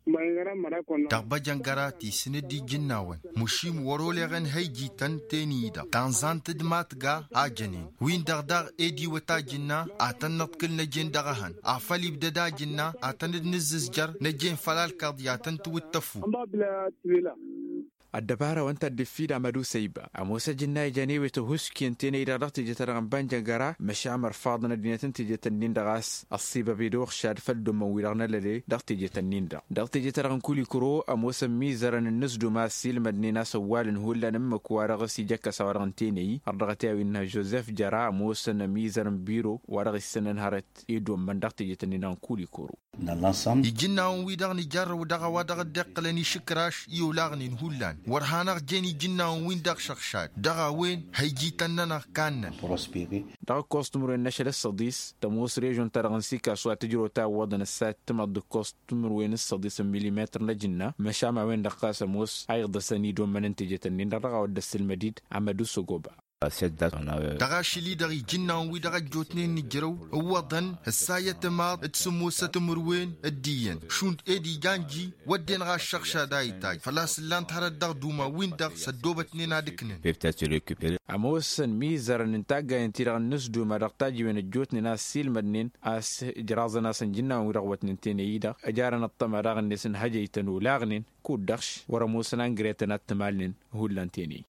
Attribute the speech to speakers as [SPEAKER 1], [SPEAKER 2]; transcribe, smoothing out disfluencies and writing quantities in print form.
[SPEAKER 1] dagba jangara ti sinidi jinnawan mushim warolegen hayji tan tenida tanzant dmatga ajanin win dagdag edi wata jinna atan natkil najin dagahan afali bdada jinna atan nizizjar najin falal qadiyatan tuwattafu
[SPEAKER 2] الدبارة وانت الدفيد عمدو سيبا أموسى جناي جانيوي تهوسكي انتيني إذا رغتي جترغن بانجا مشامر فاضنا دينا تنتي جتنين دغاس الصيبة بيدوخ شاد فلدو مويرغنا للي دغتي جتنين دغتي جترغن كولي كرو أموسى ميزرن النسدو ما سيل مدنينا سوال هولا نمك وارغسي جاكا سوارغن تيني الرغتاوي إنها جوزيف جرا أموسى ميزرن بيرو وارغسي سنن هارت إيدو من دغتي جتنين كولي كرو
[SPEAKER 1] يجينا ويدغني جار ودغا ودغا دقلني شكراش يولاغني هولان ورهانق جيني جنا وين دغ شخشات دغا وين هيجي تننا كانن
[SPEAKER 2] دغا كوستمر النشل الصديس تموس ريجون ترغنسي كاسوا تجرو تا وضن السات تمد كوستمر وين الصديس مليمتر لجنة مشامع وين دقاس موس ايغد سنيدو من انتجة النين دغا ودس المديد عمدو سوغوبا
[SPEAKER 1] دغا شلي دغي جنا وي دغا جوتنين نجرو وضن الساية ماض تسموسة مروين الدين شونت ايدي جانجي ودين غا الشخشة دايتاي فلاس اللان تهرد دغ دوما وين دغ سدوبتنين هادكنن
[SPEAKER 2] أموسن ميزر ننتاقا ينتيرغ النسدو ما دغتاجي وين الجوتنين ناس سيل مدنين اس جرازنا سنجنا ويرغوت ننتين ايدا اجارنا الطمع راغن نسن هجيتن ولاغنين كود دغش ورموسن انقريتنا التمالين هولان تيني